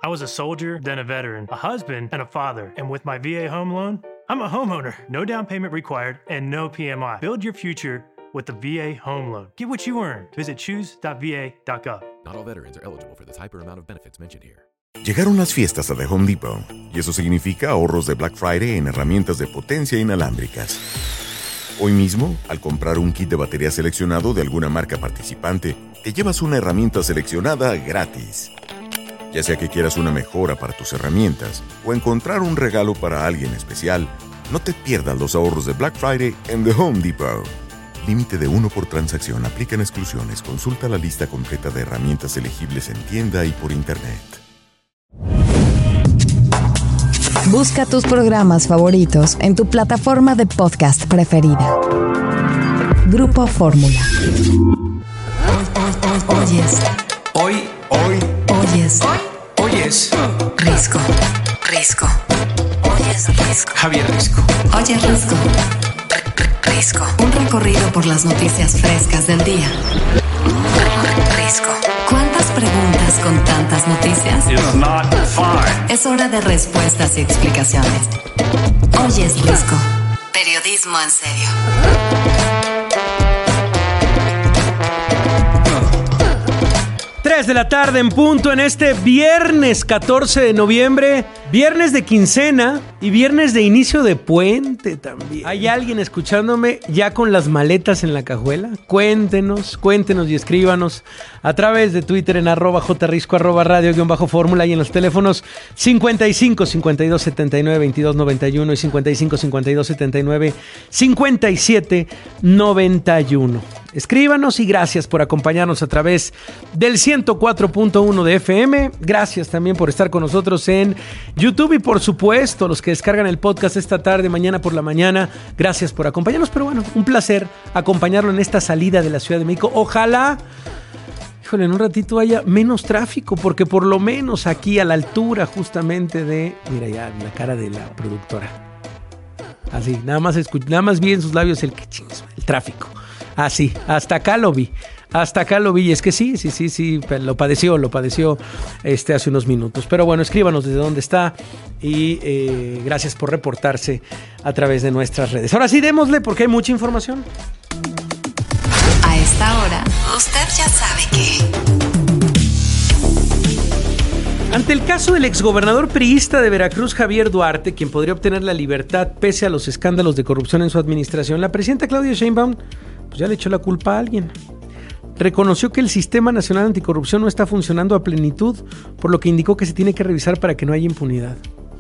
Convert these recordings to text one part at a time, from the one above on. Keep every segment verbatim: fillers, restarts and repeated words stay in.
was a soldier, then a veteran, a husband, and a father. And with my V A home loan, I'm a homeowner. No down payment required and no P M I. Build your future with the V A home loan. Get what you earned. Visit choose dot v a dot gov. Not all veterans are eligible for this hyper amount of benefits mentioned here. Llegaron las fiestas a The Home Depot, y eso significa ahorros de Black Friday en herramientas de potencia inalámbricas. Hoy mismo, al comprar un kit de batería seleccionado de alguna marca participante, te llevas una herramienta seleccionada gratis. Ya sea que quieras una mejora para tus herramientas o encontrar un regalo para alguien especial, no te pierdas los ahorros de Black Friday en The Home Depot. Límite de uno por transacción. Aplican exclusiones. Consulta la lista completa de herramientas elegibles en tienda y por internet. Busca tus programas favoritos en tu plataforma de podcast preferida. Grupo Fórmula. Oyes. Hoy, hoy, Oyes. hoy, oyes. Risco. Risco. Oyes Risco. Javier Risco. Oyes Risco. Risco. Un recorrido por las noticias frescas del día. Risco. ¿Cuántas preguntas con tantas noticias? It's not fine. Es hora de respuestas y explicaciones. Oyes Risco. Periodismo en serio. tres de la tarde en punto en este viernes catorce de noviembre, viernes de quincena y viernes de inicio de puente también. ¿Hay alguien escuchándome ya con las maletas en la cajuela? Cuéntenos, cuéntenos y escríbanos a través de Twitter en arroba jrisco, arroba radio guión bajo fórmula y en los teléfonos cincuenta y cinco, cincuenta y dos, setenta y nueve, veintidós, noventa y uno y cincuenta y cinco, cincuenta y dos, setenta y nueve, cincuenta y siete, noventa y uno. Escríbanos y gracias por acompañarnos a través del ciento cuatro punto uno de F M. Gracias también por estar con nosotros en YouTube y por supuesto los que descargan el podcast esta tarde, mañana por la mañana. Gracias por acompañarnos, pero bueno, un placer acompañarlo en esta salida de la Ciudad de México. Ojalá, híjole, en un ratito haya menos tráfico, porque por lo menos aquí a la altura justamente de, mira ya la cara de la productora. Así, nada más escuch- nada más vi en sus labios el, el tráfico. Así, hasta acá lo vi. Hasta acá lo vi. Y es que sí, sí, sí, sí, lo padeció, lo padeció este, hace unos minutos. Pero bueno, escríbanos desde dónde está y eh, gracias por reportarse a través de nuestras redes. Ahora sí, démosle porque hay mucha información. A esta hora, usted ya sabe que... Ante el caso del exgobernador priista de Veracruz, Javier Duarte, quien podría obtener la libertad pese a los escándalos de corrupción en su administración, la presidenta Claudia Sheinbaum pues ya le echó la culpa a alguien. Reconoció que el Sistema Nacional Anticorrupción no está funcionando a plenitud, por lo que indicó que se tiene que revisar para que no haya impunidad.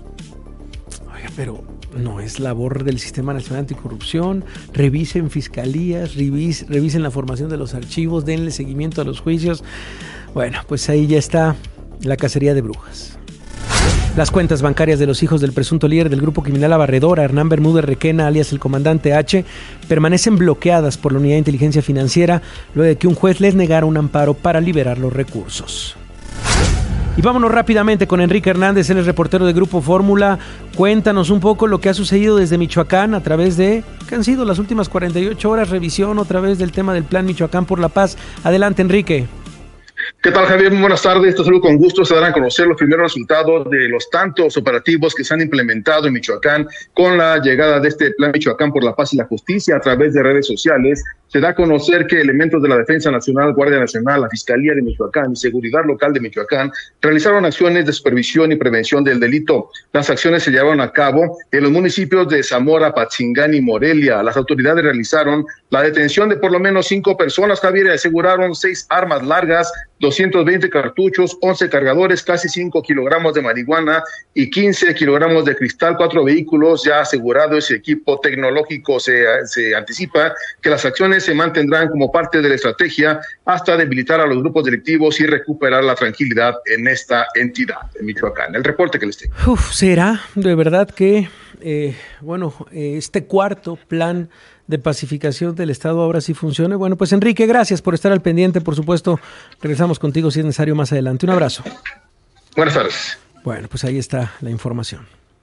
Oiga, pero no es labor del Sistema Nacional Anticorrupción. Revisen fiscalías, revis, revisen la formación de los archivos, denle seguimiento a los juicios. Bueno, pues ahí ya está la cacería de brujas. Las cuentas bancarias de los hijos del presunto líder del grupo criminal Abarredora, Hernán Bermúdez Requena, alias el comandante H, permanecen bloqueadas por la Unidad de Inteligencia Financiera luego de que un juez les negara un amparo para liberar los recursos. Y vámonos rápidamente con Enrique Hernández, él es reportero de Grupo Fórmula. Cuéntanos un poco lo que ha sucedido desde Michoacán a través de, ¿qué han sido las últimas cuarenta y ocho horas? Revisión otra vez del tema del Plan Michoacán por la Paz. Adelante, Enrique. ¿Qué tal, Javier? Muy buenas tardes. Te saludo con gusto. Se darán a conocer los primeros resultados de los tantos operativos que se han implementado en Michoacán con la llegada de este Plan Michoacán por la Paz y la Justicia a través de redes sociales. Se da a conocer que elementos de la Defensa Nacional, Guardia Nacional, la Fiscalía de Michoacán y Seguridad Local de Michoacán realizaron acciones de supervisión y prevención del delito. Las acciones se llevaron a cabo en los municipios de Zamora, Patzingán y Morelia. Las autoridades realizaron la detención de por lo menos cinco personas, Javier, y aseguraron seis armas largas, doscientos veinte cartuchos, once cargadores, casi cinco kilogramos de marihuana y quince kilogramos de cristal, cuatro vehículos ya asegurados. Ese equipo tecnológico se, se anticipa que las acciones se mantendrán como parte de la estrategia hasta debilitar a los grupos delictivos y recuperar la tranquilidad en esta entidad de Michoacán. El reporte que les tengo. Uf, ¿será de verdad que, eh, bueno, eh, este cuarto plan de pacificación del Estado ahora sí funcione? Bueno, pues Enrique, gracias por estar al pendiente. Por supuesto, regresamos contigo si es necesario más adelante. Un abrazo. Buenas tardes. Bueno, pues ahí está la información.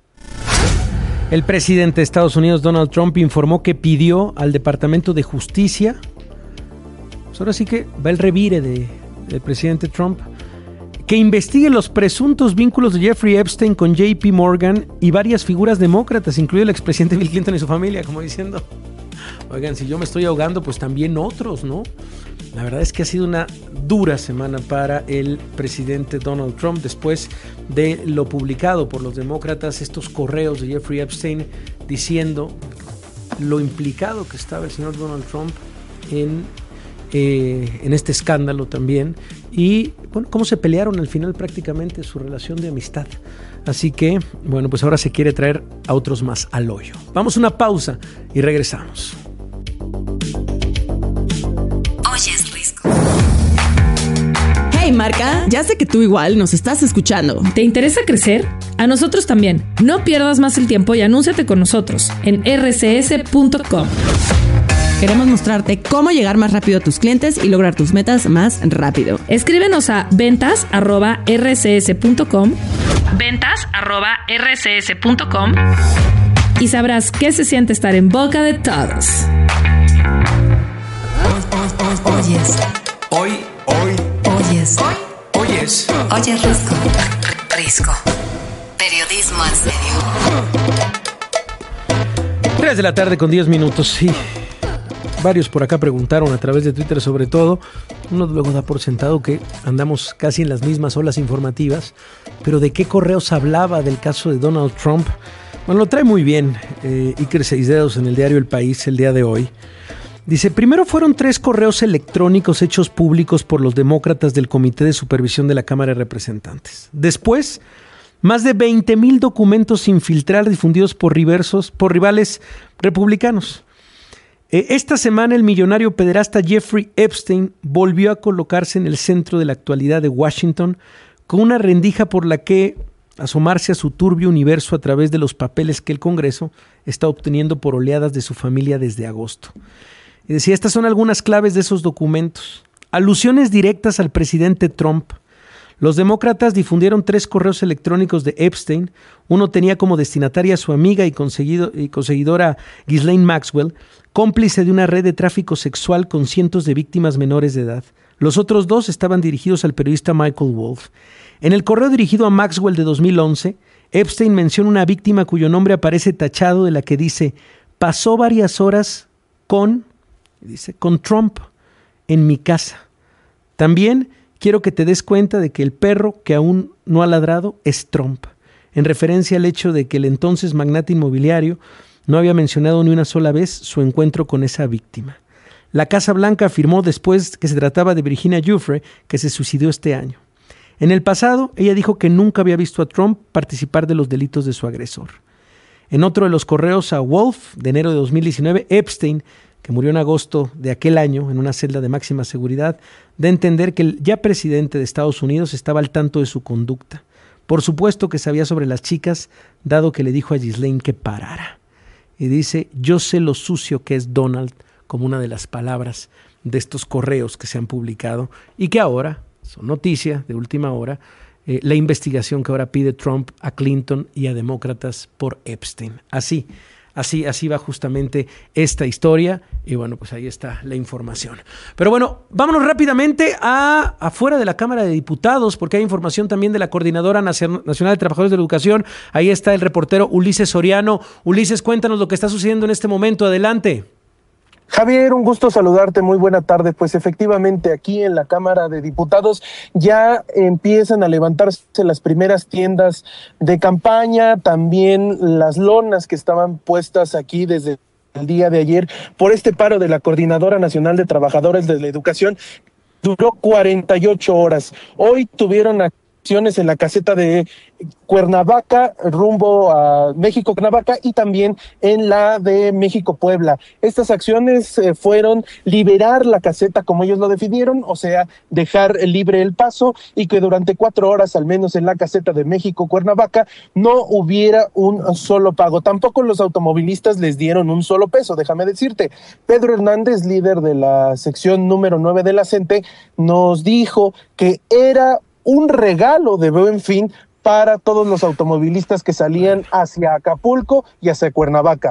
El presidente de Estados Unidos, Donald Trump, informó que pidió al Departamento de Justicia, pues ahora sí que va el revire de, del presidente Trump, que investigue los presuntos vínculos de Jeffrey Epstein con J P Morgan y varias figuras demócratas, incluido el expresidente Bill Clinton y su familia, como diciendo, oigan, si yo me estoy ahogando, pues también otros, ¿no? La verdad es que ha sido una dura semana para el presidente Donald Trump después de lo publicado por los demócratas, estos correos de Jeffrey Epstein diciendo lo implicado que estaba el señor Donald Trump en, eh, en este escándalo también y bueno, cómo se pelearon al final prácticamente su relación de amistad. Así que, bueno, pues ahora se quiere traer a otros más al hoyo. Vamos a una pausa y regresamos. Oyes Risco. Hey Marca, ya sé que tú igual nos estás escuchando. ¿Te interesa crecer? A nosotros también. No pierdas más el tiempo y anúnciate con nosotros en erre ce ese punto com. Queremos mostrarte cómo llegar más rápido a tus clientes y lograr tus metas más rápido. Escríbenos a ventas arroba erre ce ese punto com, ventas arroba erre ce ese punto com y sabrás qué se siente estar en boca de todos. Oyes. Hoy, hoy. Oyes. Hoy. Oyes. Oyes Risco. Risco. Periodismo en serio. tres de la tarde con diez minutos, sí. Varios por acá preguntaron a través de Twitter sobre todo. Uno luego da por sentado que andamos casi en las mismas olas informativas. Pero ¿de qué correos hablaba del caso de Donald Trump? Bueno, lo trae muy bien eh, Iker Seisdedos en el diario El País el día de hoy. Dice, primero fueron tres correos electrónicos hechos públicos por los demócratas del Comité de Supervisión de la Cámara de Representantes. Después, más de veinte mil documentos sin filtrar difundidos por, riversos, por rivales republicanos. Eh, esta semana el millonario pederasta Jeffrey Epstein volvió a colocarse en el centro de la actualidad de Washington con una rendija por la que asomarse a su turbio universo a través de los papeles que el Congreso está obteniendo por oleadas de su familia desde agosto. Y decía, estas son algunas claves de esos documentos. Alusiones directas al presidente Trump. Los demócratas difundieron tres correos electrónicos de Epstein. Uno tenía como destinataria a su amiga y, conseguido, y conseguidora Ghislaine Maxwell, cómplice de una red de tráfico sexual con cientos de víctimas menores de edad. Los otros dos estaban dirigidos al periodista Michael Wolff. En el correo dirigido a Maxwell de dos mil once, Epstein menciona una víctima cuyo nombre aparece tachado, de la que dice, pasó varias horas con, dice, con Trump en mi casa. También quiero que te des cuenta de que el perro que aún no ha ladrado es Trump, en referencia al hecho de que el entonces magnate inmobiliario no había mencionado ni una sola vez su encuentro con esa víctima. La Casa Blanca afirmó después que se trataba de Virginia Giuffre, que se suicidó este año. En el pasado, ella dijo que nunca había visto a Trump participar de los delitos de su agresor. En otro de los correos a Wolff, de enero de dos mil diecinueve, Epstein, que murió en agosto de aquel año en una celda de máxima seguridad, da a entender que el ya presidente de Estados Unidos estaba al tanto de su conducta. Por supuesto que sabía sobre las chicas, dado que le dijo a Ghislaine que parara. Y dice, yo sé lo sucio que es Donald, como una de las palabras de estos correos que se han publicado y que ahora son noticia de última hora, eh, la investigación que ahora pide Trump a Clinton y a demócratas por Epstein. Así, así, así va justamente esta historia y bueno, pues ahí está la información. Pero bueno, vámonos rápidamente a afuera de la Cámara de Diputados porque hay información también de la Coordinadora Nacional de Trabajadores de la Educación. Ahí está el reportero Ulises Soriano. Ulises, cuéntanos lo que está sucediendo en este momento. Adelante. Javier, un gusto saludarte, muy buena tarde. Pues efectivamente aquí en la Cámara de Diputados ya empiezan a levantarse las primeras tiendas de campaña, también las lonas que estaban puestas aquí desde el día de ayer por este paro de la Coordinadora Nacional de Trabajadores de la Educación. Duró cuarenta y ocho horas. Hoy tuvieron acciones en la caseta de Cuernavaca, rumbo a México-Cuernavaca, y también en la de México-Puebla. Estas acciones eh, fueron liberar la caseta como ellos lo definieron, o sea, dejar libre el paso y que durante cuatro horas, al menos en la caseta de México-Cuernavaca, no hubiera un solo pago. Tampoco los automovilistas les dieron un solo peso, déjame decirte. Pedro Hernández, líder de la sección número nueve de la CENTE, nos dijo que era un regalo de Buen Fin para todos los automovilistas que salían hacia Acapulco y hacia Cuernavaca.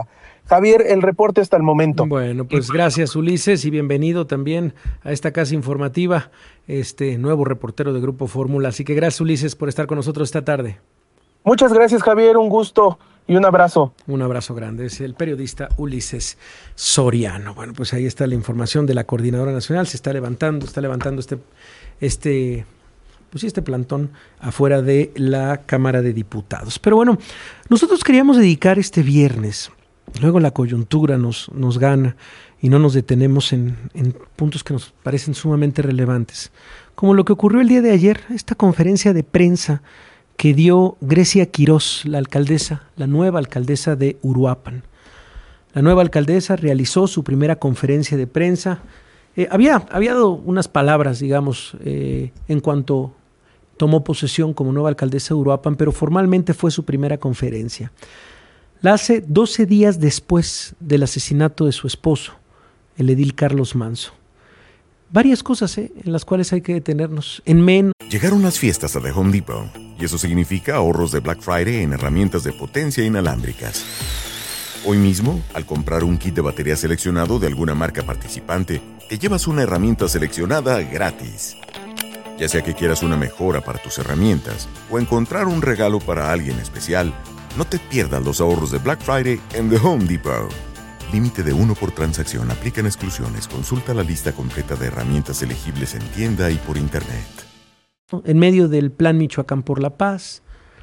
Javier, el reporte hasta el momento. Bueno, pues gracias, Ulises, y bienvenido también a esta casa informativa, este nuevo reportero de Grupo Fórmula. Así que gracias, Ulises, por estar con nosotros esta tarde. Muchas gracias, Javier, un gusto y un abrazo. Un abrazo grande, es el periodista Ulises Soriano. Bueno, pues ahí está la información de la Coordinadora Nacional, se está levantando, está levantando este, este, pues sí, este plantón afuera de la Cámara de Diputados. Pero bueno, nosotros queríamos dedicar este viernes, luego la coyuntura nos, nos gana y no nos detenemos en, en puntos que nos parecen sumamente relevantes, como lo que ocurrió el día de ayer, esta conferencia de prensa que dio Grecia Quirós, la alcaldesa, la nueva alcaldesa de Uruapan. La nueva alcaldesa realizó su primera conferencia de prensa. Eh, había, había dado unas palabras, digamos, eh, en cuanto tomó posesión como nueva alcaldesa de Uruapan, pero formalmente fue su primera conferencia. La hace doce días después del asesinato de su esposo, el edil Carlos Manzo. Varias cosas eh, en las cuales hay que detenernos. En menos. Llegaron las fiestas a The Home Depot, y eso significa ahorros de Black Friday en herramientas de potencia inalámbricas. Hoy mismo, al comprar un kit de batería seleccionado de alguna marca participante, te llevas una herramienta seleccionada gratis. Ya sea que quieras una mejora para tus herramientas o encontrar un regalo para alguien especial, no te pierdas los ahorros de Black Friday en The Home Depot. Límite de uno por transacción. Aplican exclusiones. Consulta la lista completa de herramientas elegibles en tienda y por internet. En medio del Plan Michoacán por la Paz,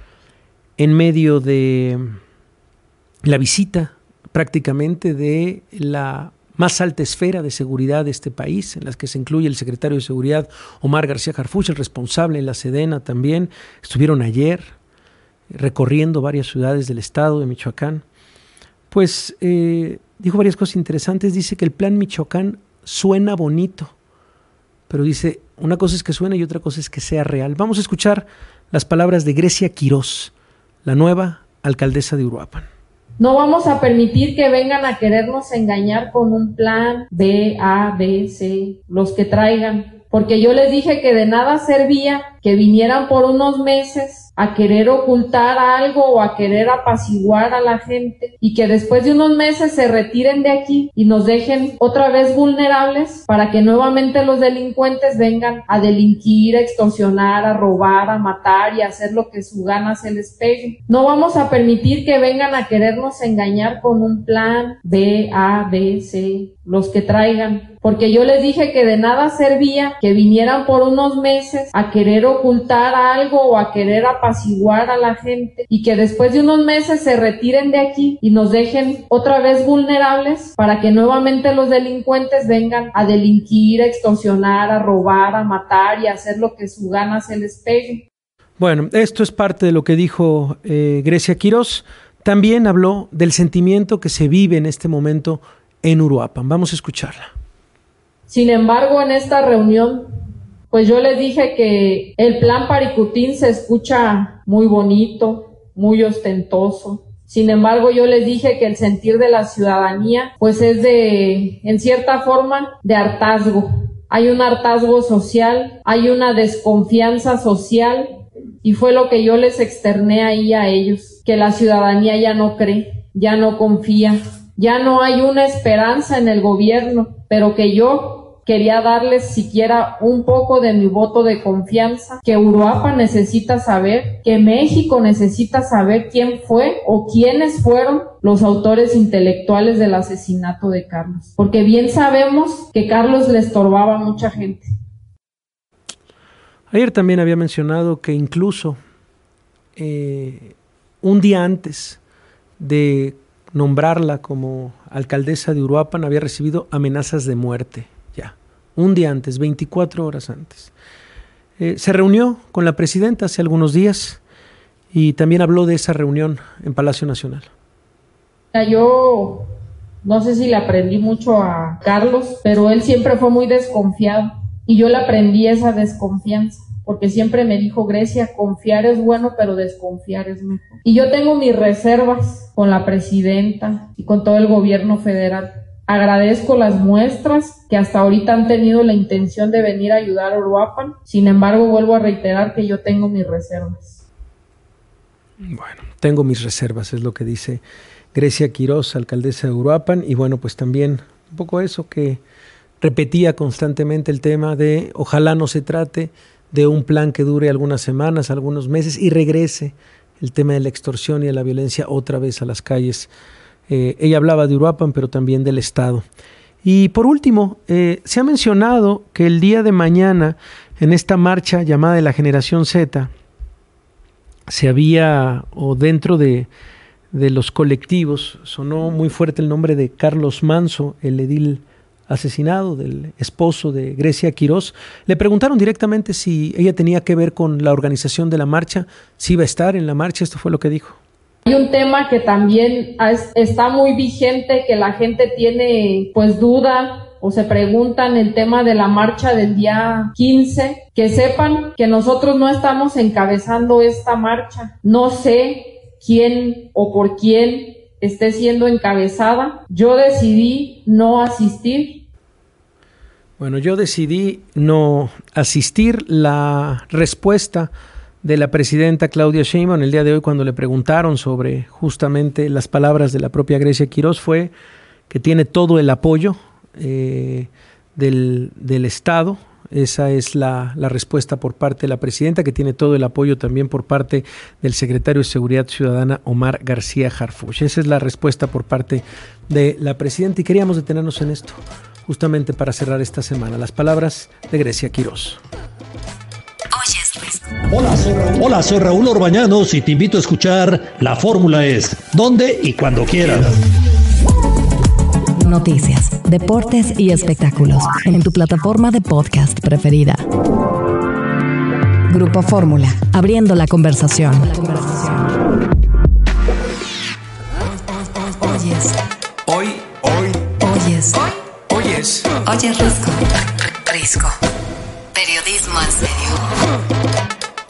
en medio de la visita prácticamente de la más alta esfera de seguridad de este país, en las que se incluye el secretario de Seguridad Omar García Harfuch, el responsable en la Sedena también, estuvieron ayer recorriendo varias ciudades del estado de Michoacán. Pues eh, dijo varias cosas interesantes. Dice que el Plan Michoacán suena bonito, pero dice, una cosa es que suene y otra cosa es que sea real. Vamos a escuchar las palabras de Grecia Quirós, la nueva alcaldesa de Uruapan. No vamos a permitir que vengan a querernos engañar con un plan B, A, B, C, los que traigan, porque yo les dije que de nada servía que vinieran por unos meses a querer ocultar algo o a querer apaciguar a la gente y que después de unos meses se retiren de aquí y nos dejen otra vez vulnerables para que nuevamente los delincuentes vengan a delinquir, a extorsionar, a robar, a matar y a hacer lo que su gana se les pegue. No vamos a permitir que vengan a querernos engañar con un plan B, A, B, C, los que traigan, porque yo les dije que de nada servía que vinieran por unos meses a querer ocultar algo o a querer apaciguar a la gente y que después de unos meses se retiren de aquí y nos dejen otra vez vulnerables para que nuevamente los delincuentes vengan a delinquir, a extorsionar, a robar, a matar y a hacer lo que su gana se les pegue. Bueno, esto es parte de lo que dijo eh, Grecia Quirós. También habló del sentimiento que se vive en este momento en Uruapan. Vamos a escucharla. Sin embargo, en esta reunión, pues yo les dije que el plan Paricutín se escucha muy bonito, muy ostentoso. Sin embargo, yo les dije que el sentir de la ciudadanía, pues es de, en cierta forma, de hartazgo. Hay un hartazgo social, hay una desconfianza social, y fue lo que yo les externé ahí a ellos, que la ciudadanía ya no cree, ya no confía, ya no hay una esperanza en el gobierno, pero que yo quería darles siquiera un poco de mi voto de confianza, que Uruapan necesita saber, que México necesita saber quién fue o quiénes fueron los autores intelectuales del asesinato de Carlos, porque bien sabemos que Carlos le estorbaba a mucha gente. Ayer también había mencionado que incluso eh, un día antes de nombrarla como alcaldesa de Uruapan había recibido amenazas de muerte, ya, un día antes, veinticuatro horas antes. Eh, se reunió con la presidenta hace algunos días y también habló de esa reunión en Palacio Nacional. Yo no sé si le aprendí mucho a Carlos, pero él siempre fue muy desconfiado y yo le aprendí esa desconfianza, porque siempre me dijo, Grecia, confiar es bueno, pero desconfiar es mejor. Y yo tengo mis reservas con la presidenta y con todo el gobierno federal. Agradezco las muestras que hasta ahorita han tenido la intención de venir a ayudar a Uruapan. Sin embargo, vuelvo a reiterar que yo tengo mis reservas. Bueno, tengo mis reservas, es lo que dice Grecia Quirós, alcaldesa de Uruapan, y bueno, pues también un poco eso que repetía constantemente el tema de ojalá no se trate de un plan que dure algunas semanas, algunos meses y regrese el tema de la extorsión y de la violencia otra vez a las calles. Eh, ella hablaba de Uruapan, pero también del Estado. Y por último, eh, se ha mencionado que el día de mañana, en esta marcha llamada de la Generación Z, se había, o dentro de, de los colectivos, sonó muy fuerte el nombre de Carlos Manso, el edil asesinado, del esposo de Grecia Quirós. Le preguntaron directamente si ella tenía que ver con la organización de la marcha, si iba a estar en la marcha. Esto fue lo que dijo. Hay un tema que también está muy vigente, que la gente tiene pues duda o se preguntan, el tema de la marcha del día quince, que sepan que nosotros no estamos encabezando esta marcha. No sé quién o por quién esté siendo encabezada. Yo decidí no asistir. Bueno, yo decidí no asistir. La respuesta de la presidenta Claudia Sheinbaum el día de hoy, cuando le preguntaron sobre justamente las palabras de la propia Grecia Quirós, fue que tiene todo el apoyo eh, del, del Estado. Esa es la, la respuesta por parte de la presidenta, que tiene todo el apoyo también por parte del secretario de Seguridad Ciudadana, Omar García Harfuch. Esa es la respuesta por parte de la presidenta, y queríamos detenernos en esto justamente para cerrar esta semana. Las palabras de Grecia Quirós. Hola soy, Raúl. Hola, soy Raúl Orbañanos y te invito a escuchar La Fórmula Es, donde y cuando quieras. Noticias, deportes y espectáculos en tu plataforma de podcast preferida. Grupo Fórmula, abriendo la conversación. Oyes. Hoy, hoy, Oyes. hoy, oyes. Oyes Risco. Risco. Periodismo en serio.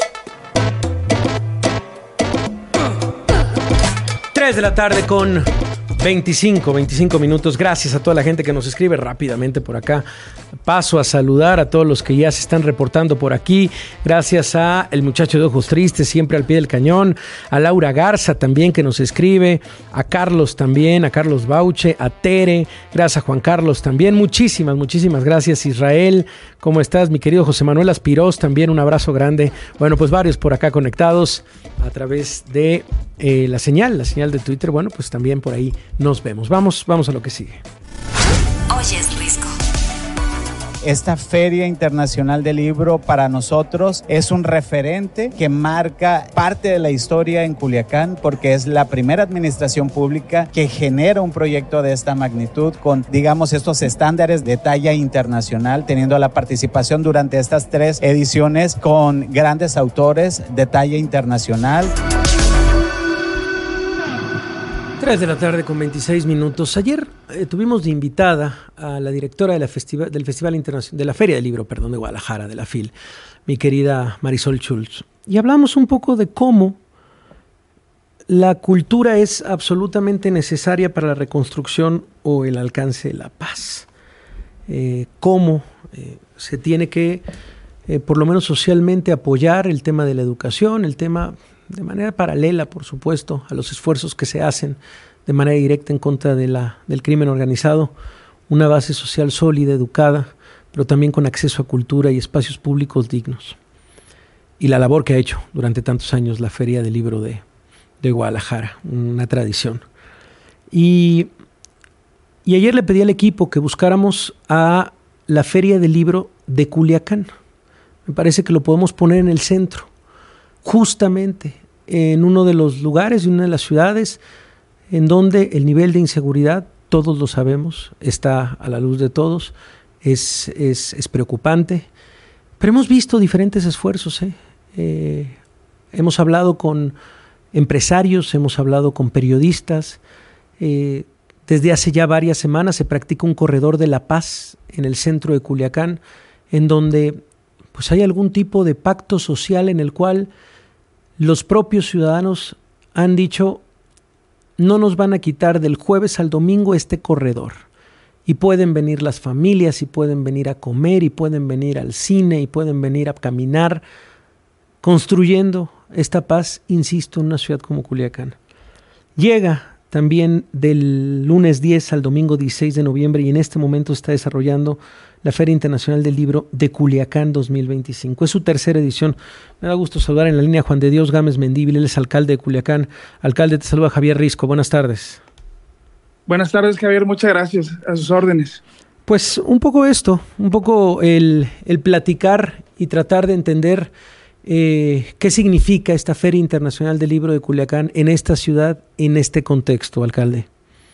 tres de la tarde con veinticinco, veinticinco minutos. Gracias a toda la gente que nos escribe rápidamente por acá. Paso a saludar a todos los que ya se están reportando por aquí. Gracias a el muchacho de ojos tristes, siempre al pie del cañón. A Laura Garza también, que nos escribe. A Carlos también, a Carlos Bauche, a Tere. Gracias a Juan Carlos también. Muchísimas, muchísimas gracias, Israel. ¿Cómo estás, mi querido José Manuel Aspirós? También un abrazo grande. Bueno, pues varios por acá conectados a través de eh, la señal, la señal de Twitter. Bueno, pues también por ahí nos vemos. Vamos, vamos a lo que sigue. Oyes Risco. Esta Feria Internacional del Libro para nosotros es un referente que marca parte de la historia en Culiacán, porque es la primera administración pública que genera un proyecto de esta magnitud con, digamos, estos estándares de talla internacional, teniendo la participación durante estas tres ediciones con grandes autores de talla internacional. tres de la tarde con veintiséis minutos. Ayer eh, tuvimos de invitada a la directora de la festiva, del Festival Internacional, de la Feria del Libro, perdón, de Guadalajara, de la F I L, mi querida Marisol Schultz. Y hablamos un poco de cómo la cultura es absolutamente necesaria para la reconstrucción o el alcance de la paz. Eh, cómo eh, se tiene que, eh, por lo menos socialmente, apoyar el tema de la educación, el tema de manera paralela, por supuesto, a los esfuerzos que se hacen de manera directa en contra de la, del crimen organizado, una base social sólida, educada, pero también con acceso a cultura y espacios públicos dignos. Y la labor que ha hecho durante tantos años la Feria del Libro de, de Guadalajara, una tradición. Y, y ayer le pedí al equipo que buscáramos a la Feria del Libro de Culiacán. Me parece que lo podemos poner en el centro, justamente en uno de los lugares, en una de las ciudades en donde el nivel de inseguridad, todos lo sabemos, está a la luz de todos, es, es, es preocupante, pero hemos visto diferentes esfuerzos. ¿eh? Eh, hemos hablado con empresarios, hemos hablado con periodistas. Eh, desde hace ya varias semanas se practica un corredor de la paz en el centro de Culiacán, en donde pues hay algún tipo de pacto social en el cual los propios ciudadanos han dicho: no nos van a quitar del jueves al domingo este corredor. Y pueden venir las familias, y pueden venir a comer, y pueden venir al cine, y pueden venir a caminar, construyendo esta paz, insisto, en una ciudad como Culiacán. Llega también del lunes diez al domingo dieciséis de noviembre y en este momento está desarrollando la Feria Internacional del Libro de Culiacán dos mil veinticinco. Es su tercera edición. Me da gusto saludar en la línea a Juan de Dios Gámez Mendívil, él es alcalde de Culiacán. Alcalde, te saluda Javier Risco. Buenas tardes. Buenas tardes, Javier. Muchas gracias. A sus órdenes. Pues un poco esto, un poco el, el platicar y tratar de entender eh, qué significa esta Feria Internacional del Libro de Culiacán en esta ciudad, en este contexto, alcalde.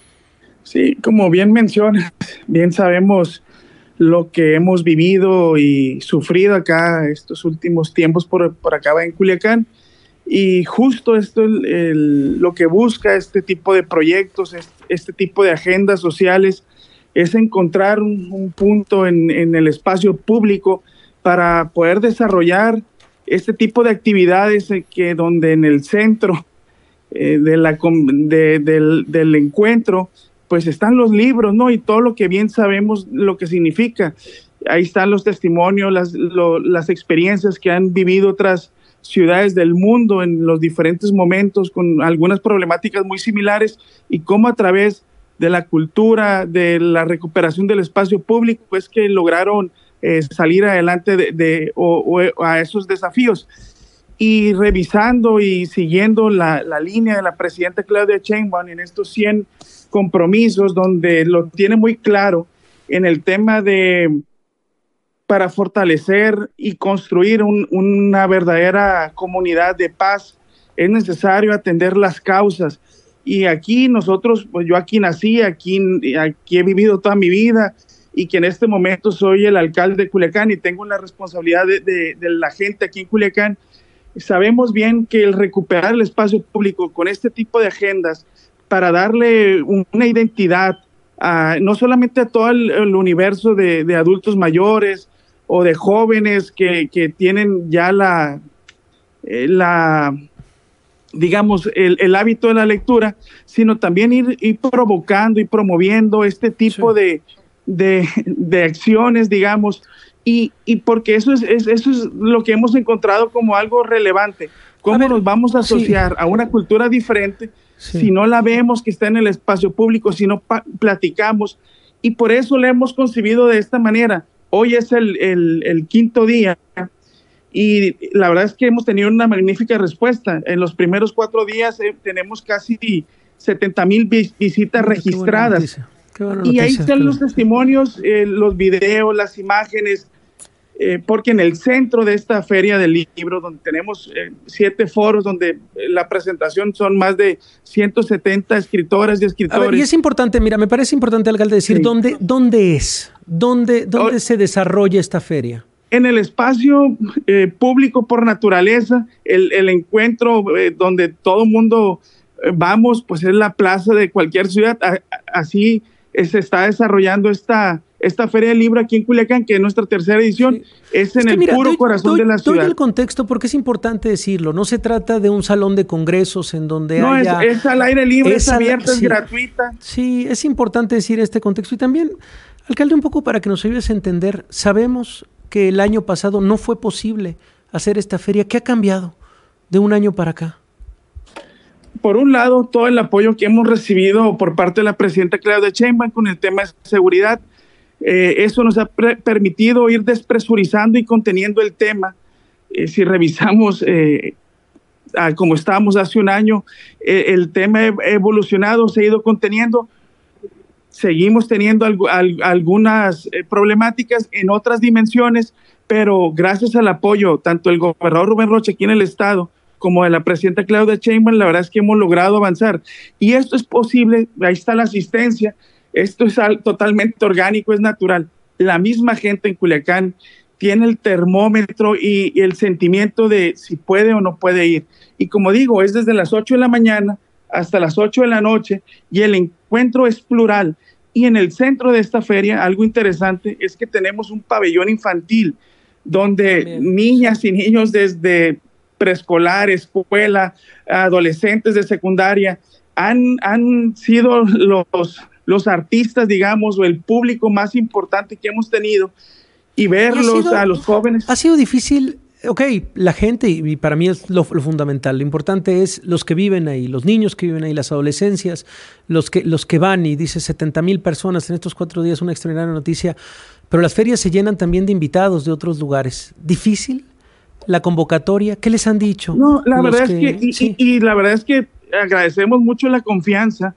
Sí, como bien mencionas, bien sabemos lo que hemos vivido y sufrido acá estos últimos tiempos por, por acá en Culiacán. Y justo esto es el, el, lo que busca este tipo de proyectos, este, este tipo de agendas sociales, es encontrar un, un punto en, en el espacio público para poder desarrollar este tipo de actividades que donde en el centro eh, de la, de, del, del encuentro pues están los libros, ¿no? Y todo lo que bien sabemos lo que significa. Ahí están los testimonios, las, lo, las experiencias que han vivido otras ciudades del mundo en los diferentes momentos con algunas problemáticas muy similares y cómo a través de la cultura, de la recuperación del espacio público, es que lograron eh, salir adelante de, de o, o a esos desafíos. Y revisando y siguiendo la, la línea de la presidenta Claudia Sheinbaum en estos cien compromisos, donde lo tiene muy claro en el tema de para fortalecer y construir un, una verdadera comunidad de paz, es necesario atender las causas. Y aquí nosotros, pues yo aquí nací, aquí, aquí he vivido toda mi vida y que en este momento soy el alcalde de Culiacán y tengo la responsabilidad de, de, de la gente aquí en Culiacán. Sabemos bien que el recuperar el espacio público con este tipo de agendas para darle una identidad a, no solamente a todo el, el universo de, de adultos mayores o de jóvenes que, que tienen ya la, eh, la digamos, el, el hábito de la lectura, sino también ir, ir provocando y promoviendo este tipo sí. de, de, de acciones, digamos, y, y porque eso es, es, eso es lo que hemos encontrado como algo relevante. ¿Cómo ver, nos vamos a asociar sí. a una cultura diferente sí. si no la vemos que está en el espacio público, si no pa- platicamos? Y por eso le hemos concebido de esta manera. Hoy es el, el, el quinto día y la verdad es que hemos tenido una magnífica respuesta. En los primeros cuatro días eh, tenemos casi setenta mil vis- visitas Qué registradas. Qué buena noticia. Y ahí están los testimonios, eh, los videos, las imágenes, eh, porque en el centro de esta feria del libro, donde tenemos eh, siete foros, donde la presentación son más de ciento setenta escritoras y escritores. A ver, y es importante, mira, me parece importante, alcalde, decir sí. dónde, dónde es, dónde, dónde o, se desarrolla esta feria. En el espacio eh, público por naturaleza, el, el encuentro eh, donde todo mundo eh, vamos, pues es la plaza de cualquier ciudad. A, a, así eh, se está desarrollando esta, esta Feria del Libro aquí en Culiacán, que es nuestra tercera edición, sí. es en es el mira, puro doy, corazón doy, de la ciudad. Doy el contexto porque es importante decirlo, no se trata de un salón de congresos en donde no, haya... No, es, es al aire libre, es, es abierta, sí, es gratuita. Sí, es importante decir este contexto y también, alcalde, un poco para que nos ayudes a entender, sabemos que el año pasado no fue posible hacer esta feria. ¿Qué ha cambiado de un año para acá? Por un lado, todo el apoyo que hemos recibido por parte de la presidenta Claudia Sheinbaum con el tema de seguridad. Eh, eso nos ha pre- permitido ir despresurizando y conteniendo el tema. Eh, si revisamos eh, a como estábamos hace un año, eh, el tema ha evolucionado, se ha ido conteniendo. Seguimos teniendo algo, al, algunas eh, problemáticas en otras dimensiones, pero gracias al apoyo tanto del gobernador Rubén Rocha aquí en el estado como de la presidenta Claudia Sheinbaum, la verdad es que hemos logrado avanzar. Y esto es posible, ahí está la asistencia, esto es al, totalmente orgánico, es natural. La misma gente en Culiacán tiene el termómetro y, y el sentimiento de si puede o no puede ir. Y como digo, es desde las ocho de la mañana hasta las ocho de la noche y el encuentro es plural. Y en el centro de esta feria, algo interesante es que tenemos un pabellón infantil donde Bien. niñas y niños desde preescolar, escuela, adolescentes de secundaria han, han sido los, los artistas, digamos, o el público más importante que hemos tenido y verlos sido, a los jóvenes. Ha sido difícil ok, la gente, y para mí es lo, lo fundamental, lo importante es los que viven ahí, los niños que viven ahí, las adolescencias, los que, los que van, y dice setenta mil personas en estos cuatro días, una extraordinaria noticia, pero las ferias se llenan también de invitados de otros lugares. ¿Difícil la convocatoria? ¿Qué les han dicho? No, la verdad que, es que, y, sí. y, y la verdad es que agradecemos mucho la confianza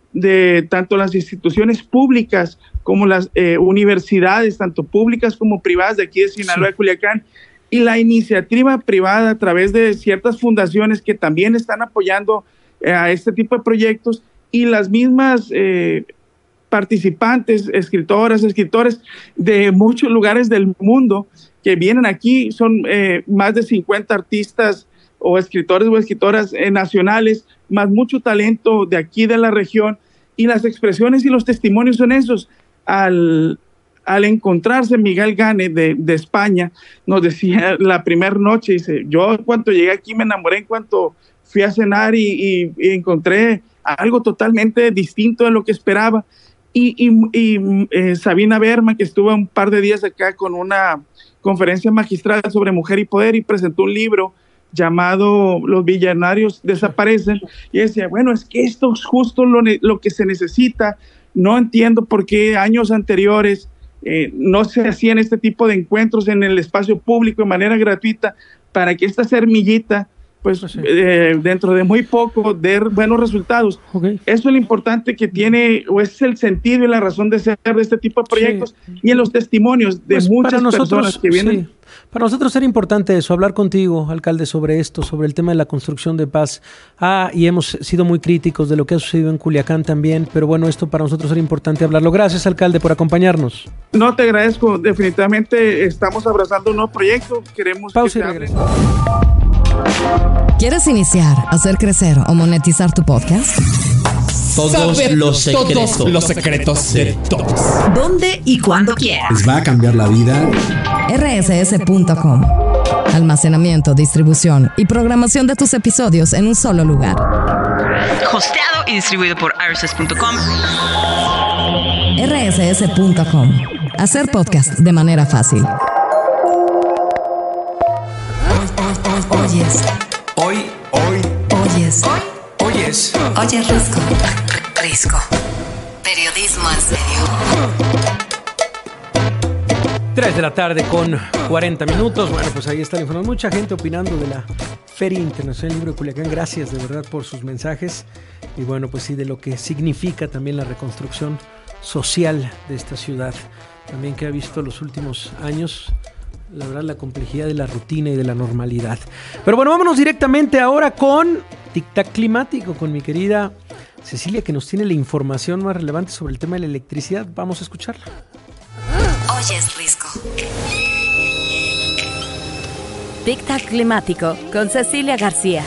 de tanto las instituciones públicas como las eh, universidades, tanto públicas como privadas de aquí de Sinaloa, sí. de Culiacán, y la iniciativa privada a través de ciertas fundaciones que también están apoyando eh, a este tipo de proyectos, y las mismas eh, participantes, escritoras, escritores de muchos lugares del mundo que vienen aquí. Son eh, más de cincuenta artistas o escritores o escritoras eh, nacionales, más mucho talento de aquí de la región, y las expresiones y los testimonios son esos. Al, al encontrarse Miguel Gane de, de España, nos decía la primera noche, dice, yo en cuanto llegué aquí me enamoré, en cuanto fui a cenar y, y, y encontré algo totalmente distinto de lo que esperaba. Y, y, y eh, Sabina Berman, que estuvo un par de días acá con una conferencia magistral sobre mujer y poder, y presentó un libro llamado Los Villanarios Desaparecen, y decía, bueno, es que esto es justo lo, lo que se necesita. No entiendo por qué años anteriores eh, no se hacían este tipo de encuentros en el espacio público de manera gratuita, para que esta semillita, pues sí. eh, dentro de muy poco, dé buenos resultados. Okay. Eso es lo importante que tiene, o es el sentido y la razón de ser de este tipo de proyectos, sí. y en los testimonios de pues muchas nosotros, personas que vienen. Sí. Para nosotros era importante eso, hablar contigo, alcalde, sobre esto, sobre el tema de la construcción de paz. Ah, y hemos sido muy críticos de lo que ha sucedido en Culiacán también, pero bueno, esto para nosotros era importante hablarlo. Gracias, alcalde, por acompañarnos. No, te agradezco. Definitivamente estamos abrazando un nuevo proyecto. Queremos Pausa que y regreso. ¿Quieres iniciar, hacer crecer o monetizar tu podcast? Todos Saber los secretos, todos los secretos de todos. ¿Dónde y cuándo quieras? Les va a cambiar la vida. R S S punto com. Almacenamiento, distribución y programación de tus episodios en un solo lugar. Hosteado y distribuido por R S S punto com. R S S punto com. Hacer podcast de manera fácil. Oyes. Hoy, hoy, Oyes. hoy, oyes. Oyes Risco. Risco. Periodismo en serio. tres de la tarde con cuarenta minutos. Bueno, pues ahí está la información. Mucha gente opinando de la Feria Internacional del Libro de Culiacán. Gracias de verdad por sus mensajes. Y bueno, pues sí, de lo que significa también la reconstrucción social de esta ciudad. También que ha visto los últimos años, la verdad, la complejidad de la rutina y de la normalidad. Pero bueno, vámonos directamente ahora con Tic Tac Climático, con mi querida Cecilia, que nos tiene la información más relevante sobre el tema de la electricidad. Vamos a escucharla. Oyes Risco. Tic Tac Climático con Cecilia García.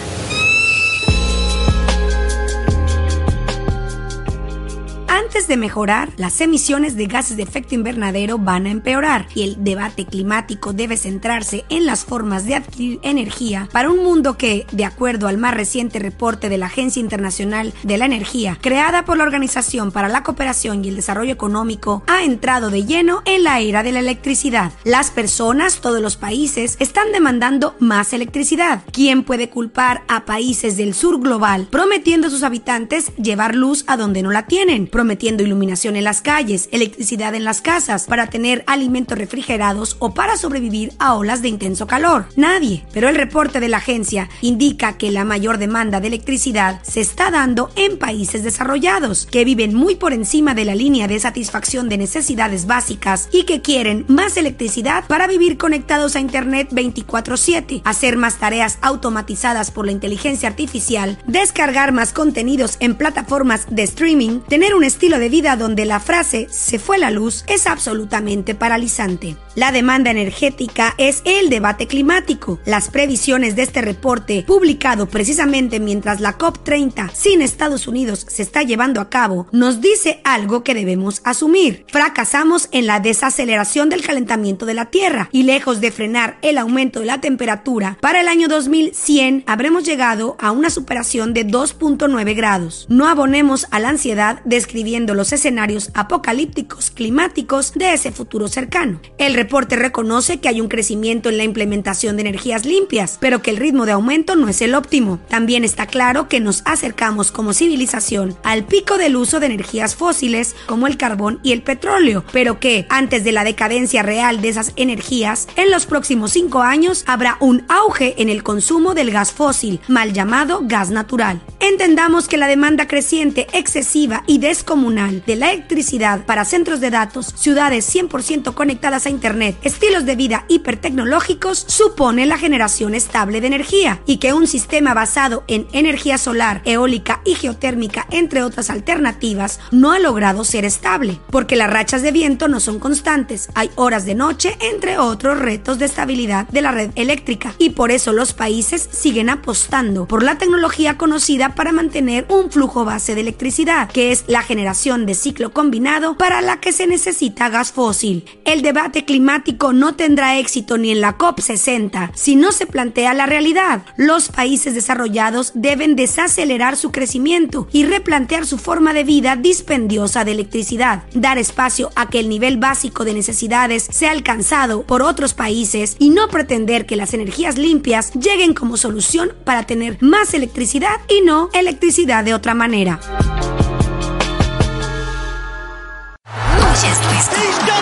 Antes de mejorar, las emisiones de gases de efecto invernadero van a empeorar, y el debate climático debe centrarse en las formas de adquirir energía para un mundo que, de acuerdo al más reciente reporte de la Agencia Internacional de la Energía, creada por la Organización para la Cooperación y el Desarrollo Económico, ha entrado de lleno en la era de la electricidad. Las personas, todos los países, están demandando más electricidad. ¿Quién puede culpar a países del sur global prometiendo a sus habitantes llevar luz a donde no la tienen, prometiendo iluminación en las calles, electricidad en las casas, para tener alimentos refrigerados o para sobrevivir a olas de intenso calor? Nadie. Pero el reporte de la agencia indica que la mayor demanda de electricidad se está dando en países desarrollados, que viven muy por encima de la línea de satisfacción de necesidades básicas y que quieren más electricidad para vivir conectados a internet veinticuatro siete, hacer más tareas automatizadas por la inteligencia artificial, descargar más contenidos en plataformas de streaming, tener un estilo de vida donde la frase "se fue la luz" es absolutamente paralizante. La demanda energética es el debate climático. Las previsiones de este reporte, publicado precisamente mientras la COP treinta sin Estados Unidos se está llevando a cabo, nos dice algo que debemos asumir. Fracasamos en la desaceleración del calentamiento de la Tierra, y lejos de frenar el aumento de la temperatura, para el año dos mil cien habremos llegado a una superación de dos punto nueve grados. No abonemos a la ansiedad describiendo los escenarios apocalípticos climáticos de ese futuro cercano. El reporte reconoce que hay un crecimiento en la implementación de energías limpias, pero que el ritmo de aumento no es el óptimo. También está claro que nos acercamos como civilización al pico del uso de energías fósiles como el carbón y el petróleo, pero que antes de la decadencia real de esas energías, en los próximos cinco años habrá un auge en el consumo del gas fósil, mal llamado gas natural. Entendamos que la demanda creciente, excesiva y descomunal de la electricidad para centros de datos, ciudades cien por ciento conectadas a internet, estilos de vida hipertecnológicos, supone la generación estable de energía, y que un sistema basado en energía solar, eólica y geotérmica, entre otras alternativas, no ha logrado ser estable, porque las rachas de viento no son constantes, hay horas de noche, entre otros retos de estabilidad de la red eléctrica, y por eso los países siguen apostando por la tecnología conocida para mantener un flujo base de electricidad, que es la generación de ciclo combinado, para la que se necesita gas fósil. El debate climático no tendrá éxito ni en la COP sesenta si no se plantea la realidad. Los países desarrollados deben desacelerar su crecimiento y replantear su forma de vida dispendiosa de electricidad, dar espacio a que el nivel básico de necesidades sea alcanzado por otros países y no pretender que las energías limpias lleguen como solución para tener más electricidad y no electricidad de otra manera. Oye, es Risco.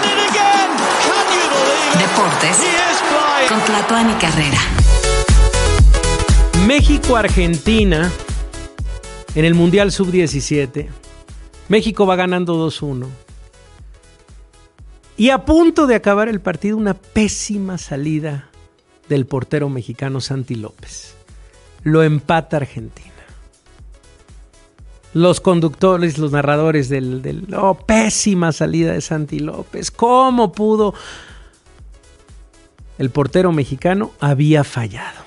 Deportes con Tlatuani Carrera. México-Argentina en el Mundial sub diecisiete. México va ganando dos uno. Y a punto de acabar el partido, una pésima salida del portero mexicano Santi López. Lo empata Argentina. Los conductores, los narradores del... del oh, pésima salida de Santi López. ¿Cómo pudo? El portero mexicano había fallado.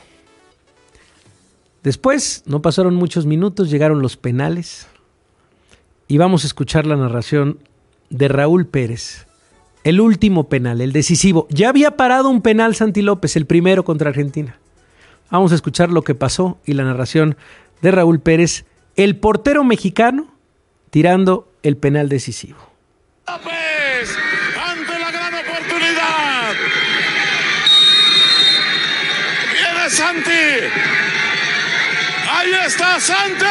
Después, no pasaron muchos minutos, llegaron los penales. Y vamos a escuchar la narración de Raúl Pérez. El último penal, el decisivo. Ya había parado un penal Santi López, el primero contra Argentina. Vamos a escuchar lo que pasó y la narración de Raúl Pérez, el portero mexicano tirando el penal decisivo. López, ante la gran oportunidad. Viene Santi. Ahí está Santi.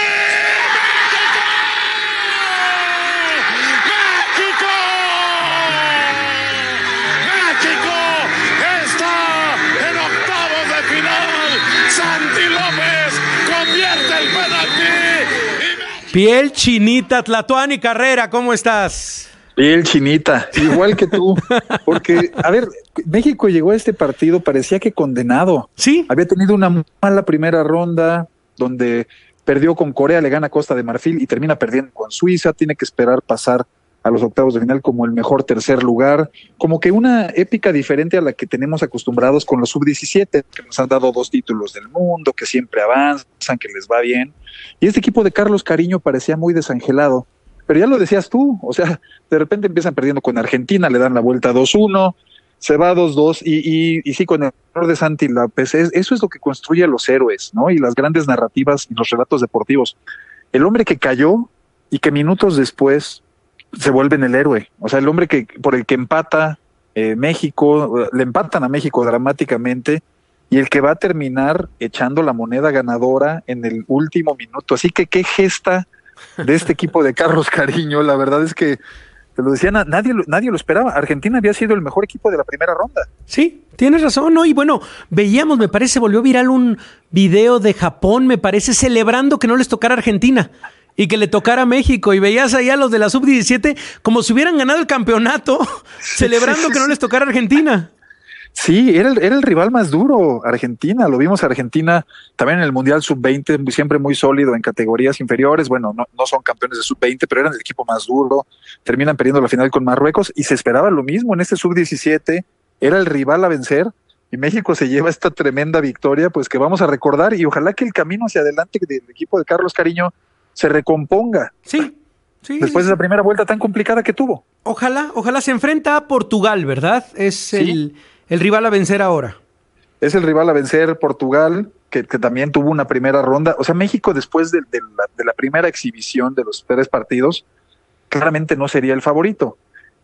Piel chinita, Tlatuani Carrera, ¿cómo estás? Piel chinita, igual que tú, porque, a ver, México llegó a este partido, parecía que condenado. Sí. Había tenido una mala primera ronda, donde perdió con Corea, le gana Costa de Marfil y termina perdiendo con Suiza, tiene que esperar pasar a los octavos de final como el mejor tercer lugar, como que una épica diferente a la que tenemos acostumbrados con los sub diecisiete, que nos han dado dos títulos del mundo, que siempre avanzan, que les va bien. Y este equipo de Carlos Cariño parecía muy desangelado, pero ya lo decías tú, o sea, de repente empiezan perdiendo con Argentina, le dan la vuelta dos uno, se va dos dos, y, y, y sí, con el error de Santi López, es, eso es lo que construye a los héroes, ¿no? Y las grandes narrativas y los relatos deportivos. El hombre que cayó y que minutos después se vuelve en el héroe, o sea, el hombre que por el que empata eh, México, le empatan a México dramáticamente, y el que va a terminar echando la moneda ganadora en el último minuto. Así que qué gesta de este equipo de Carlos Cariño. La verdad es que, te lo decían, nadie, nadie lo esperaba. Argentina había sido el mejor equipo de la primera ronda. Sí, tienes razón, ¿no? Y bueno, veíamos, me parece, volvió viral un video de Japón, me parece, celebrando que no les tocara Argentina y que le tocara a México, y veías allá a los de la sub diecisiete como si hubieran ganado el campeonato, celebrando que no les tocara Argentina. Sí, era el, era el rival más duro, Argentina. Lo vimos a Argentina también en el Mundial sub veinte, siempre muy sólido en categorías inferiores. Bueno, no, no son campeones de sub veinte, pero eran el equipo más duro. Terminan perdiendo la final con Marruecos y se esperaba lo mismo en este sub diecisiete. Era el rival a vencer y México se lleva esta tremenda victoria, pues que vamos a recordar, y ojalá que el camino hacia adelante del equipo de Carlos Cariño se recomponga. Sí. Sí, después de la primera vuelta tan complicada que tuvo. Ojalá, ojalá se enfrenta a Portugal, ¿verdad? Es sí. el, el rival a vencer ahora. Es el rival a vencer, Portugal, que, que también tuvo una primera ronda. O sea, México después de, de, la, de la primera exhibición de los tres partidos, claramente no sería el favorito.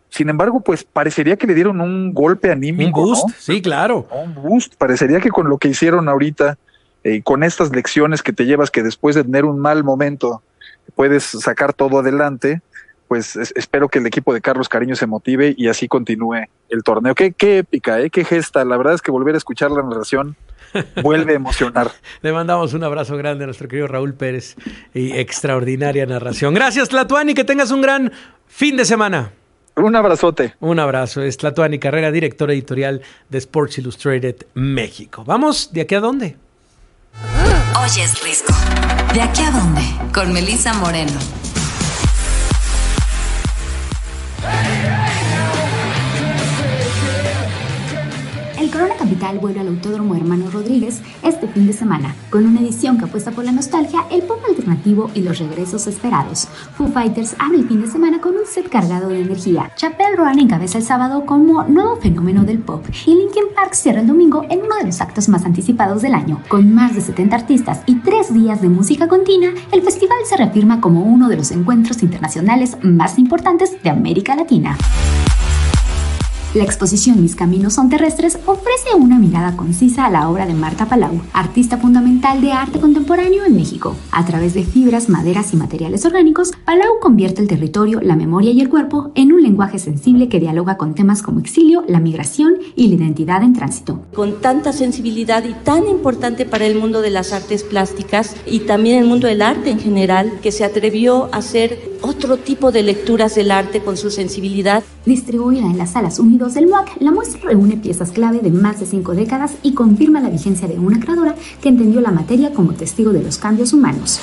Sin embargo, pues parecería que le dieron un golpe anímico. Un boost, ¿no? sí, claro. Un boost. Parecería que con lo que hicieron ahorita, eh, con estas lecciones que te llevas, que después de tener un mal momento puedes sacar todo adelante, pues es, espero que el equipo de Carlos Carreño se motive y así continúe el torneo. Qué, qué épica, ¿eh? Qué gesta. La verdad es que volver a escuchar la narración vuelve a emocionar. Le mandamos un abrazo grande a nuestro querido Raúl Pérez y extraordinaria narración. Gracias, Tlatuani, que tengas un gran fin de semana. Un abrazote. Un abrazo. Es Tlatuani Carrera, directora editorial de Sports Illustrated México. Vamos, ¿de aquí a dónde? Oyes Risco. ¿De aquí a dónde? Con Melissa Moreno. El Corona Capital vuelve al Autódromo Hermanos Rodríguez este fin de semana, con una edición que apuesta por la nostalgia, el pop alternativo y los regresos esperados. Foo Fighters abre el fin de semana con un set cargado de energía. Chappelle Roan encabeza el sábado como nuevo fenómeno del pop y Linkin Park cierra el domingo en uno de los actos más anticipados del año. Con más de setenta artistas y tres días de música continua, el festival se reafirma como uno de los encuentros internacionales más importantes de América Latina. La exposición Mis Caminos Son Terrestres ofrece una mirada concisa a la obra de Marta Palau, artista fundamental de arte contemporáneo en México. A través de fibras, maderas y materiales orgánicos, Palau convierte el territorio, la memoria y el cuerpo en un lenguaje sensible que dialoga con temas como exilio, la migración y la identidad en tránsito. Con tanta sensibilidad y tan importante para el mundo de las artes plásticas y también el mundo del arte en general, que se atrevió a hacer otro tipo de lecturas del arte con su sensibilidad. Distribuida en las salas Unidos del M U A C, la muestra reúne piezas clave de más de cinco décadas y confirma la vigencia de una creadora que entendió la materia como testigo de los cambios humanos.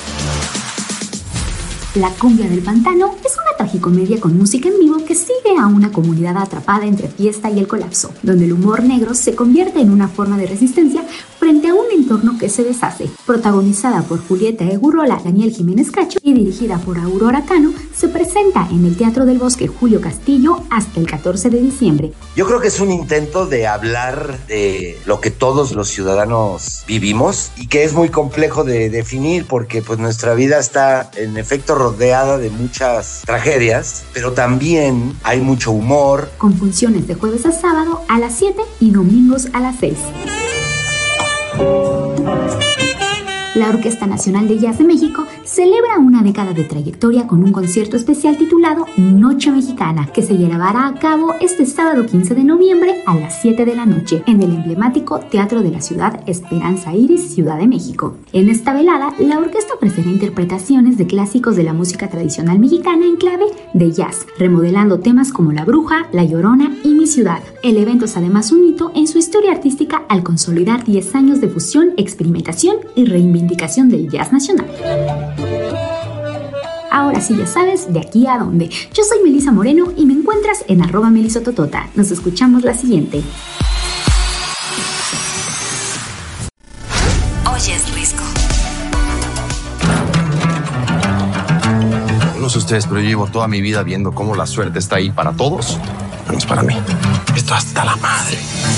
La Cumbia del Pantano es una tragicomedia con música en vivo que sigue a una comunidad atrapada entre fiesta y el colapso, donde el humor negro se convierte en una forma de resistencia frente a un entorno que se deshace. Protagonizada por Julieta Egurrola, Daniel Jiménez Cacho y dirigida por Aurora Cano, se presenta en el Teatro del Bosque Julio Castillo hasta el catorce de diciembre. Yo creo que es un intento de hablar de lo que todos los ciudadanos vivimos y que es muy complejo de definir porque pues nuestra vida está en efecto rodeada de muchas tragedias, pero también hay mucho humor. Con funciones de jueves a sábado a las siete y domingos a las seis. La Orquesta Nacional de Jazz de México celebra una década de trayectoria con un concierto especial titulado Noche Mexicana, que se llevará a cabo este sábado quince de noviembre a las siete de la noche en el emblemático Teatro de la Ciudad Esperanza Iris, Ciudad de México. En esta velada, la orquesta ofrecerá interpretaciones de clásicos de la música tradicional mexicana en clave de jazz, remodelando temas como La Bruja, La Llorona y Mi Ciudad. El evento es además un hito en su historia artística al consolidar diez años de fusión, experimentación y reivindicación del jazz nacional. Ahora sí ya sabes de aquí a dónde. Yo soy Melissa Moreno y me encuentras en arroba melisototota. Nos escuchamos la siguiente. Oyes Risco. No sé ustedes, pero yo llevo toda mi vida viendo cómo la suerte está ahí para todos, menos para mí. Esto hasta la madre.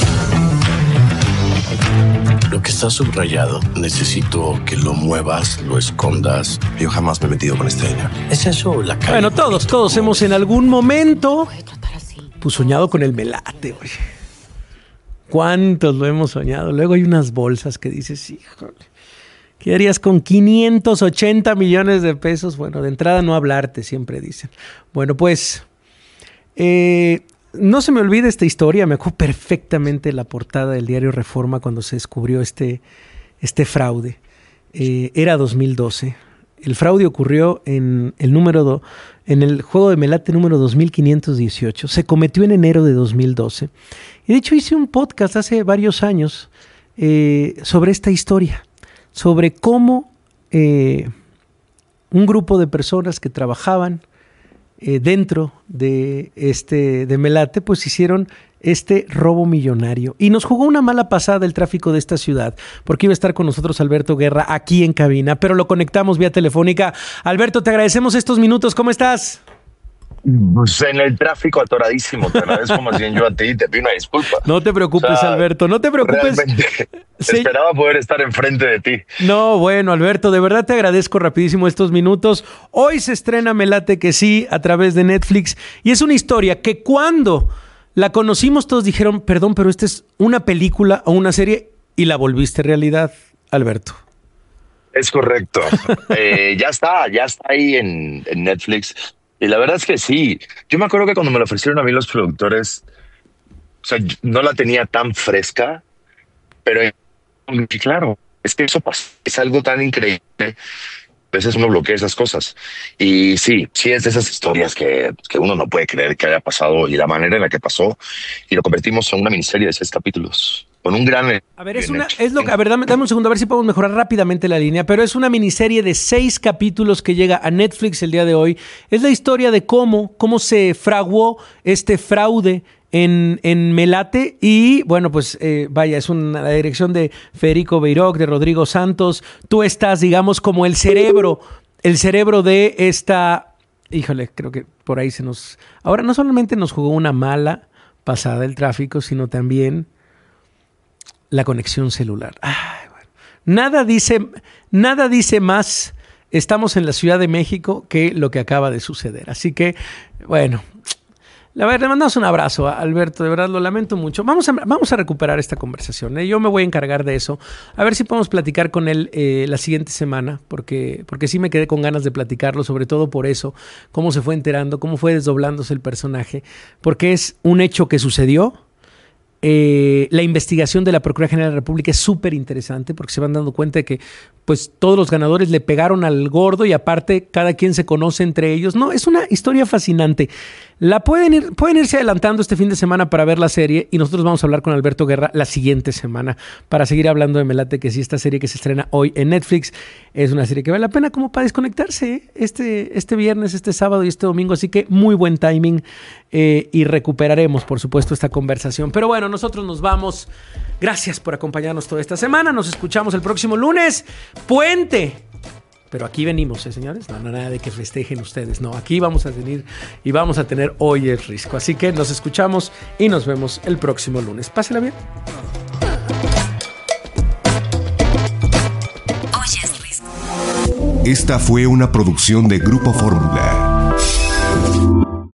Lo que está subrayado, necesito que lo muevas, lo escondas. Yo jamás me he metido con este dinero. ¿Es eso la calle? Bueno, todos, todos hemos en algún momento pues soñado con el melate, oye. ¿Cuántos lo hemos soñado? Luego hay unas bolsas que dices, híjole, ¿qué harías con quinientos ochenta millones de pesos? Bueno, de entrada no hablarte, siempre dicen. Bueno, pues... Eh, no se me olvida esta historia, me acuerdo perfectamente la portada del diario Reforma cuando se descubrió este, este fraude. Eh, era dos mil doce. El fraude ocurrió en el, número do, en el juego de melate número dos mil quinientos dieciocho. Se cometió en enero de dos mil doce. Y de hecho hice un podcast hace varios años eh, sobre esta historia, sobre cómo eh, un grupo de personas que trabajaban Eh, dentro de este de melate, pues hicieron este robo millonario. Y nos jugó una mala pasada el tráfico de esta ciudad, porque iba a estar con nosotros Alberto Guerra aquí en cabina, pero lo conectamos vía telefónica. Alberto, te agradecemos estos minutos. ¿Cómo estás? Pues en el tráfico atoradísimo, te agradezco más bien yo a ti y te pido una disculpa. No te preocupes, o sea, Alberto, no te preocupes. Sí. Esperaba poder estar enfrente de ti. No, bueno, Alberto, de verdad te agradezco rapidísimo estos minutos. Hoy se estrena Me Late Que Sí a través de Netflix y es una historia que cuando la conocimos todos dijeron, perdón, pero esta es una película o una serie y la volviste realidad, Alberto. Es correcto. eh, ya está, ya está ahí en, en Netflix. Y la verdad es que sí. Yo me acuerdo que cuando me lo ofrecieron a mí los productores, o sea, no la tenía tan fresca, pero claro, es que eso pasa, es algo tan increíble. A veces uno bloquea esas cosas. Y sí, sí es de esas historias que, que uno no puede creer que haya pasado y la manera en la que pasó. Y lo convertimos en una miniserie de seis capítulos. Con un gran... A ver, es una, es lo que, a ver, dame, dame un segundo, a ver si podemos mejorar rápidamente la línea, pero es una miniserie de seis capítulos que llega a Netflix el día de hoy. Es la historia de cómo, cómo se fraguó este fraude en, en Me Late y, bueno, pues, eh, vaya, es una la dirección de Federico Beiroch, de Rodrigo Santos. Tú estás, digamos, como el cerebro, el cerebro de esta... Híjole, creo que por ahí se nos... Ahora, no solamente nos jugó una mala pasada el tráfico, sino también... la conexión celular. Ay, bueno. Nada dice, nada dice más, estamos en la Ciudad de México, que lo que acaba de suceder. Así que, bueno, la verdad, le mandamos un abrazo a Alberto, de verdad lo lamento mucho. Vamos a, vamos a recuperar esta conversación, ¿eh? Yo me voy a encargar de eso. A ver si podemos platicar con él eh, la siguiente semana, porque, porque sí me quedé con ganas de platicarlo, sobre todo por eso, cómo se fue enterando, cómo fue desdoblándose el personaje, porque es un hecho que sucedió. Eh, la investigación de la Procuraduría General de la República es súper interesante porque se van dando cuenta de que pues todos los ganadores le pegaron al gordo y aparte cada quien se conoce entre ellos. No, es una historia fascinante. La pueden ir, pueden irse adelantando este fin de semana para ver la serie y nosotros vamos a hablar con Alberto Guerra la siguiente semana para seguir hablando de Me Late Que Sí, esta serie que se estrena hoy en Netflix. Es una serie que vale la pena como para desconectarse ¿eh? este, este viernes, este sábado y este domingo, así que muy buen timing eh, y recuperaremos por supuesto esta conversación. Pero bueno, nosotros nos vamos. Gracias por acompañarnos toda esta semana. Nos escuchamos el próximo lunes. ¡Puente! Pero aquí venimos, ¿eh, señores? No, no, nada de que festejen ustedes. No, aquí vamos a venir y vamos a tener Hoy es Risco. Así que nos escuchamos y nos vemos el próximo lunes. Pásela bien. Esta fue una producción de Grupo Fórmula.